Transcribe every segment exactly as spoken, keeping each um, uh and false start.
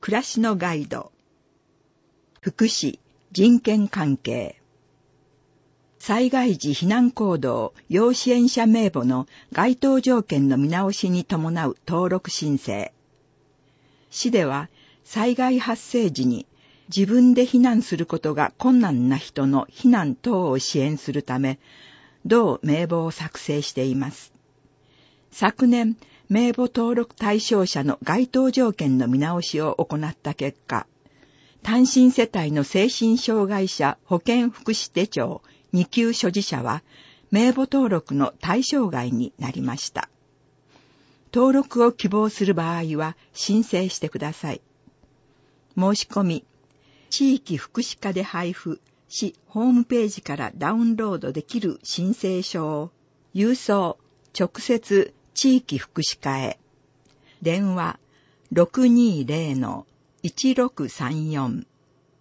暮らしのガイド。福祉、人権関係。災害時避難行動要支援者名簿の該当条件の見直しに伴う登録申請。市では災害発生時に自分で避難することが困難な人の避難等を支援するため、同名簿を作成しています。昨年、名簿登録対象者の該当条件の見直しを行った結果、単身世帯の精神障害者保健福祉手帳に級所持者は名簿登録の対象外になりました。登録を希望する場合は申請してください。申し込み、地域福祉課で配布、市ホームページからダウンロードできる申請書を郵送、直接地域福祉課へ。電話 ろくにーぜろのいちろくさんよん。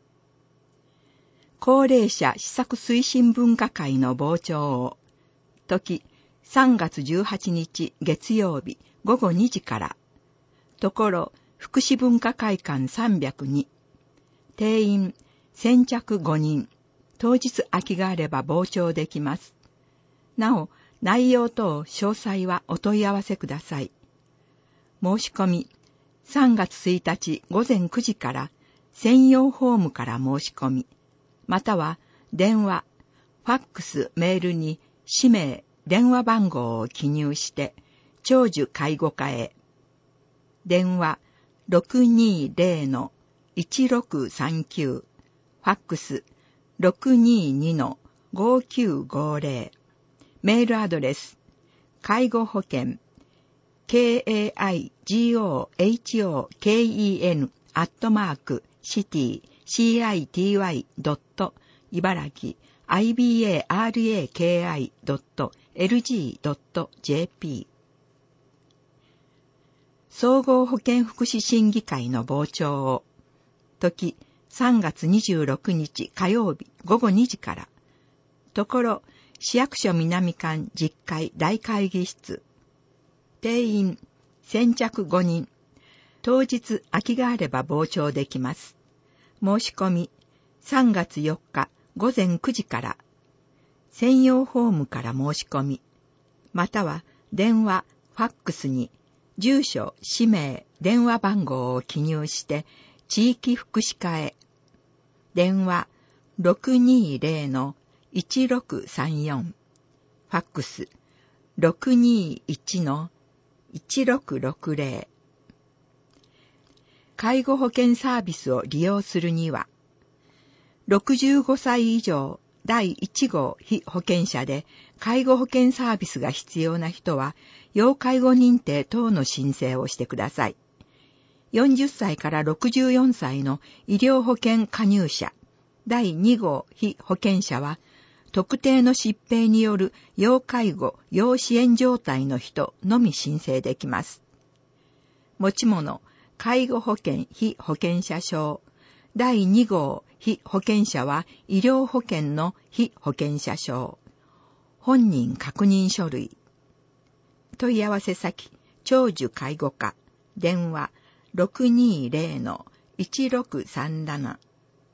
高齢者施策推進分科会の傍聴を、時さんがつじゅうはちにち月曜日ごごにじから、ところ福祉文化会館さんびゃくに、定員先着ごにん、当日空きがあれば傍聴できます。なお、内容等詳細はお問い合わせください。申し込み、さんがつついたちごぜんくじから専用ホームから申し込み、または電話、ファックス、メールに氏名、電話番号を記入して、長寿介護課へ。電話 ろくにーぜろのいちろくさんきゅう、ファックス ろくにーにのごきゅうごぜろ、メールアドレス、介護保険、kaigohoken アットマーク、シティ、city ドット、茨城、ibaraki ドット、lg ドット jp。総合保健福祉審議会の傍聴を、時さんがつにじゅうろくにち火曜日ごごにじから、ところ市役所南館じゅっかい大会議室、定員先着ごにん、当日空きがあれば傍聴できます。申し込みさんがつよっかごぜんくじから、専用ホームから申し込み、または電話、ファックスに住所、氏名、電話番号を記入して地域福祉課へ。電話 ろくにーぜろのいちろくさんよん、ファックス ろくにーいちのいちろくろくぜろ。介護保険サービスを利用するには、ろくじゅうごさい以上だいいちごう被保険者で介護保険サービスが必要な人は、要介護認定等の申請をしてください。よんじゅっさいからろくじゅうよんさいの医療保険加入者、だいにごう被保険者は、特定の疾病による要介護・要支援状態の人のみ申請できます。持ち物、介護保険被保険者証、だいにごう被保険者は医療保険の被保険者証、本人確認書類。問い合わせ先、長寿介護課、電話 ろくにーぜろのいちろくさんなな。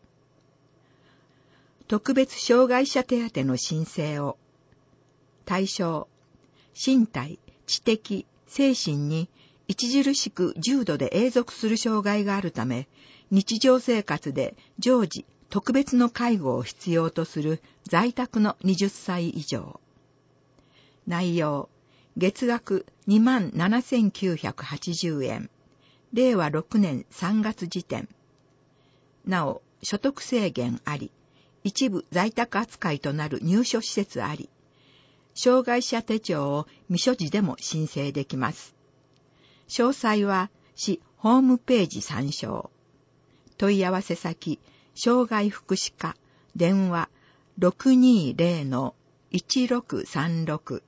特別障害者手当の申請を。対象、身体、知的、精神に著しく重度で永続する障害があるため、日常生活で常時特別の介護を必要とする在宅のはたち以上。内容、月額にまんななせんきゅうひゃくはちじゅうえん、れいわろくねんさんがつ時点。なお、所得制限あり、一部在宅扱いとなる入所施設あり、障害者手帳を未所持でも申請できます。詳細は市ホームページ参照。問い合わせ先、障害福祉課、電話 ろくにーぜろのいちろくさんろく。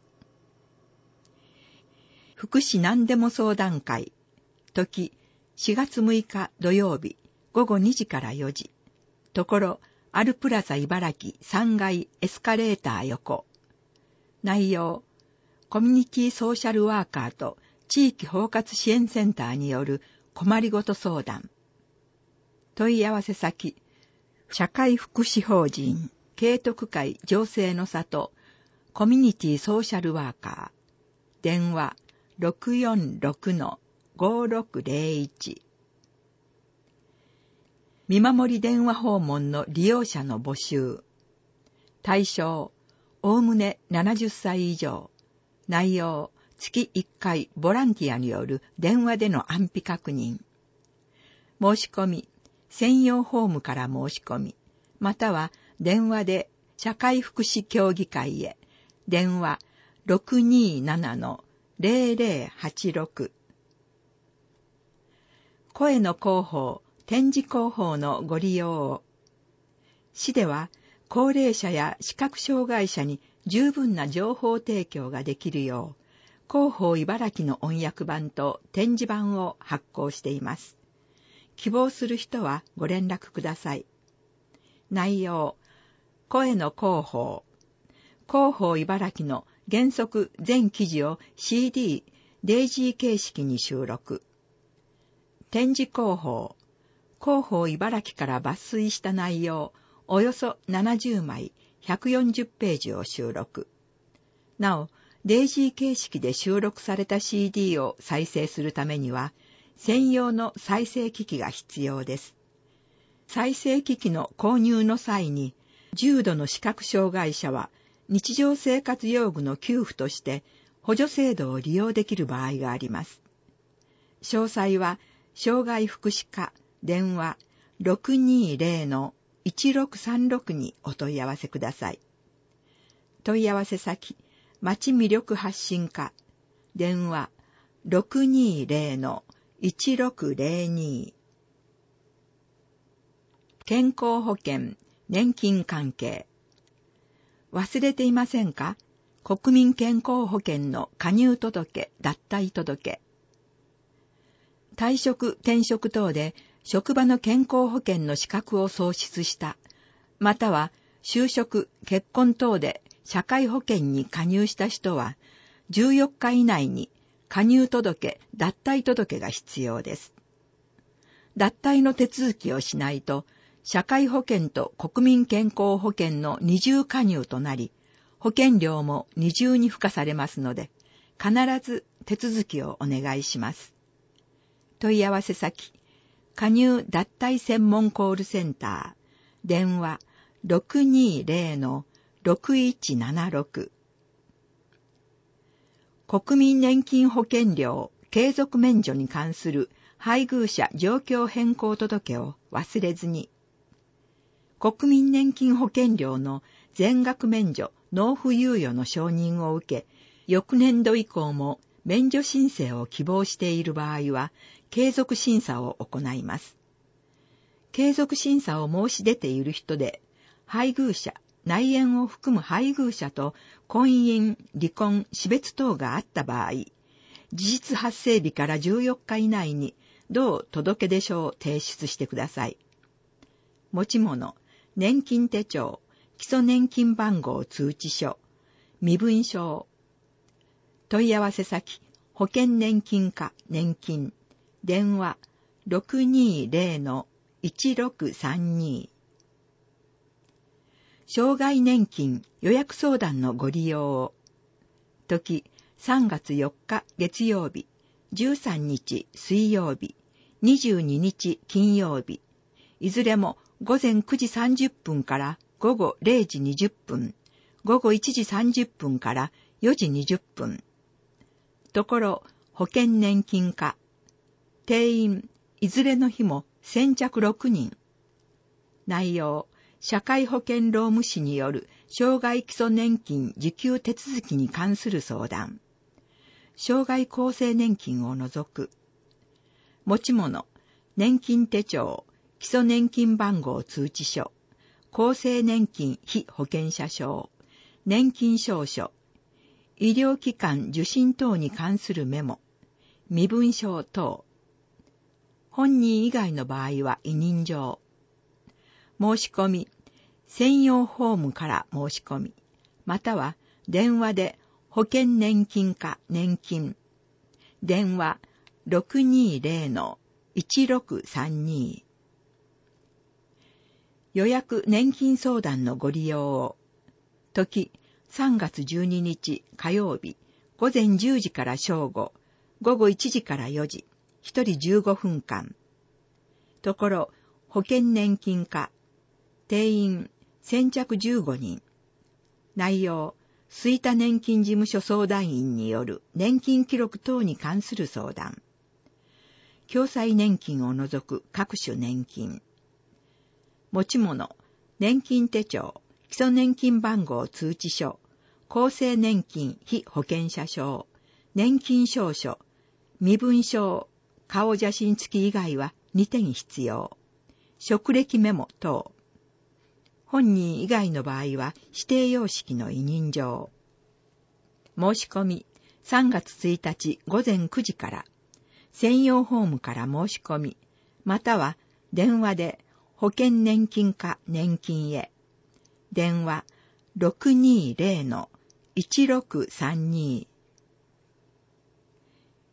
福祉何でも相談会、時しがつむいか土曜日ごごにじからよじ、ところアルプラザ茨城さんがいエスカレーター横。内容、コミュニティソーシャルワーカーと地域包括支援センターによる困りごと相談。 問い合わせ先、社会福祉法人、慶徳会情勢の里、コミュニティソーシャルワーカー、電話 ろくよんろくのごろくぜろいち。見守り電話訪問の利用者の募集。対象、おおむねななじゅっさい以上。内容、月いっかいボランティアによる電話での安否確認。申し込み、専用ホームから申し込み、または電話で社会福祉協議会へ、電話 ろくにーななのぜろぜろはちろく。声の広報、点字広報のご利用を。市では、高齢者や視覚障害者に十分な情報提供ができるよう、広報茨城の音訳版と点字版を発行しています。希望する人はご連絡ください。内容、声の広報。広報茨城の原則全記事を シーディー、デイジー形式に収録。点字広報。広報茨城から抜粋した内容、およそななじゅうまい、ひゃくよんじゅっページを収録。なお、デイジー形式で収録された シーディー を再生するためには、専用の再生機器が必要です。再生機器の購入の際に、重度の視覚障害者は日常生活用具の給付として補助制度を利用できる場合があります。詳細は、障害福祉課電話 ろくにーぜろのいちろくさんろく にお問い合わせください。問い合わせ先、町魅力発信課電話 ろくにーぜろのいちろくぜろに。健康保険、年金関係。忘れていませんか？国民健康保険の加入届、脱退届。退職、転職等で職場の健康保険の資格を喪失した、または就職、結婚等で社会保険に加入した人は、じゅうよっか以内に加入届、脱退届が必要です。脱退の手続きをしないと、社会保険と国民健康保険の二重加入となり、保険料も二重に付加されますので、必ず手続きをお願いします。問い合わせ先、加入脱退専門コールセンター、電話 ろくにーぜろのろくいちななろく。国民年金保険料継続免除に関する配偶者状況変更届を忘れずに。国民年金保険料の全額免除、納付猶予の承認を受け、翌年度以降も免除申請を希望している場合は、継続審査を行います。継続審査を申し出ている人で、配偶者、内縁を含む配偶者と婚姻、離婚、死別等があった場合、事実発生日からじゅうよっか以内に、同届出書を提出してください。持ち物、年金手帳、基礎年金番号通知書、身分証。問い合わせ先、保険年金課年金、電話 ろくにーぜろのいちろくさんに。障害年金予約相談のご利用を。時、さんがつよっか月曜日、じゅうさんにち水曜日、にじゅうににち金曜日、いずれもごぜんくじさんじゅっぷんからごごれいじにじゅっぷん、ごごいちじさんじゅっぷんからよじにじゅっぷん。ところ、保険年金課。定員、いずれの日も先着ろくにん。内容、社会保険労務士による障害基礎年金受給手続きに関する相談。障害厚生年金を除く。持ち物、年金手帳、基礎年金番号通知書、厚生年金被保険者証、年金証書、医療機関受診等に関するメモ、身分証等。本人以外の場合は委任状。申し込み、専用ホームから申し込み、または電話で保険年金課年金、電話 ろくにーぜろのいちろくさんに。 予約年金相談のご利用を。時、さんがつじゅうににち火曜日、ごぜんじゅうじから正午、ごごいちじからよじ、ひとりじゅうごふんかん。ところ、保険年金課。定員、先着じゅうごにん。内容、吹田年金事務所相談員による年金記録等に関する相談。共済年金を除く各種年金。持ち物、年金手帳、基礎年金番号通知書、厚生年金被保険者証、年金証書、身分証、顔写真付き以外はにてん必要。職歴メモ等。本人以外の場合は指定様式の委任状。申し込み、さんがつついたちごぜんくじから、専用ホームから申し込み、または電話で保険年金課年金へ。電話 ろくにーぜろのいちろくさんに